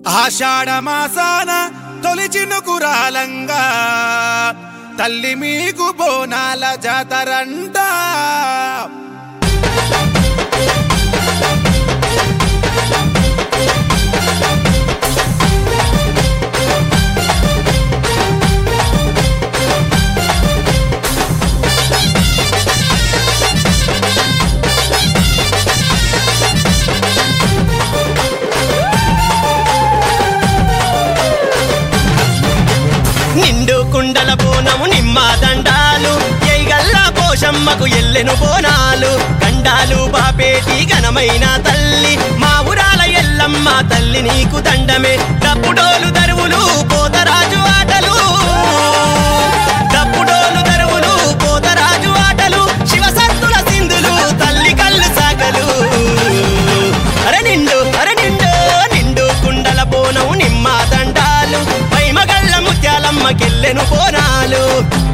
ఆషాఢమాసాన తొలి చినుకురాలంగా తల్లి మీకు బోనాల జాతరంట. నిండు కుండల బోనము నిమ్మ దండాలు ఎయిగల్ల పోషమ్మకు ఎల్లెను బోనాలు గండాలు బాపేటి ఘనమైన తల్లి మా ఊరాల ఎల్లమ్మ తల్లి నీకు దండమే. డప్పుడోలు దరువులు పోతరాజు ఆటలు డప్పుడోలు దరువులు పోతరాజు ఆటలు శివసత్తుల సింధులు తల్లి కళ్ళు సాగలు. అరే నిండు నిండు కుండల బోనము నిమ్మ దండాలు పైమగళ్ళ ముత్యాలమ్మకెల్లెను బోనాలు.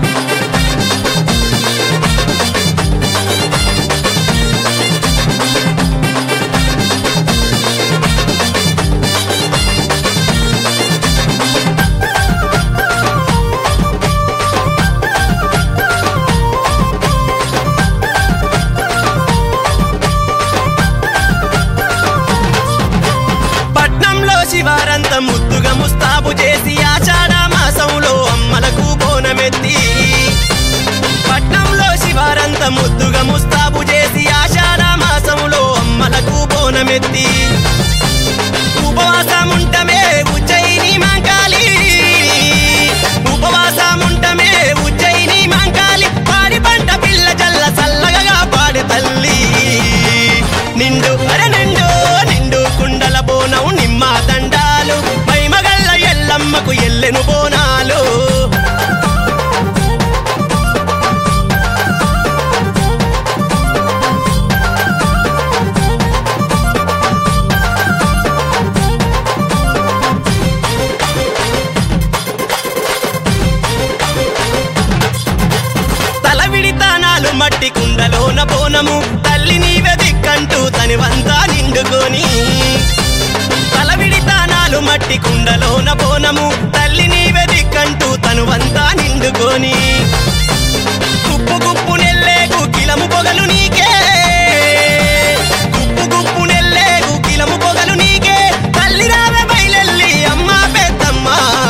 శివారంత ముద్దుగా ముస్తాబు చేసి ఆషాఢ మాసంలో అమ్మలకు బోనమెత్తి పట్నంలో శివారంత ముద్దుగా ముస్తాబు చేసి ఆషాఢ మాసంలో అమ్మలకు బోనమెత్తి ఉపవాసముంటమే ఉజ్జయిని మాంకాళి ఉపవాసముంటమే ఉజ్జయిని మాంకాళి పాడి పంట పిల్ల జల్ల చల్లగా పాడి తల్లి. నిండు నిండు కుండల బోనం నిమ్మ దండాలు పైమగళ్ళ ఎల్లమ్మకు ఎల్లెను బోనాలు. తల విడితానాలు మట్టి కుండలోన బోనము తల్లి నీవే దిక్కంటూ తనివంతా నిండుకొని తల విడితానాలు మట్టి కుండలోన బోనము తల్లి నీవే దిక్కంటూ తనువంతా నిండుకొని గుప్పు గుప్పు నెల్లే గుకిలము పొగలు నీకే గుప్పు గుప్పు నెల్లే గుకిలము పొగలు నీకే తల్లి రావే బయలెల్లి అమ్మ పెద్దమ్మ.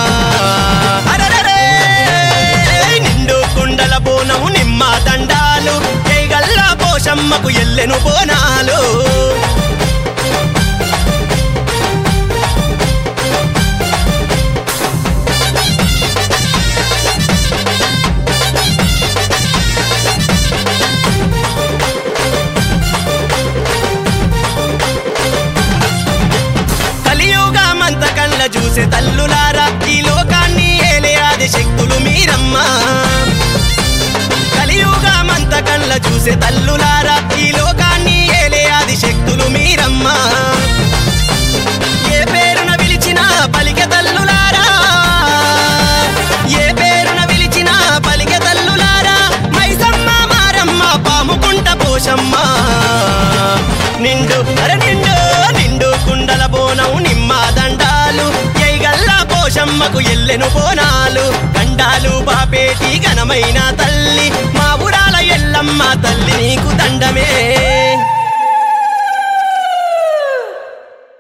అరరే నిండు కుండల బోనము నిమ్మ దండాలు ఎయిగల్ల పోషమ్మకు ఎల్లెను బోనాలు. కలియుగమంత కళ్ళ చూసే తల్లులారా ఈ లోకాన్ని ఏలే ఆది శక్తులు మీరమ్మ. కలియుగమంత కళ్ళ చూసే తల్లులారా ఈ లోకాన్ని ఏలే ఆది శక్తులు మీరమ్మ. ఏ పేరున పిలిచినా పలికె తల్లులారా ఏ పేరున పిలిచినా పలికె తల్లులారా మైసమ్మ మారమ్మ పాముకుంట పోషమ్మ. నిండు నిండు కుండల బోనం నిమ్మ దండాలు ఎయిగల్ల పోషమ్మకు ఎల్లెను బోనాలు గండాలు బాపేటి ఘనమైన తల్లి మా ఊరాల ఎల్లమ్మ తల్లి నీకు దండమే.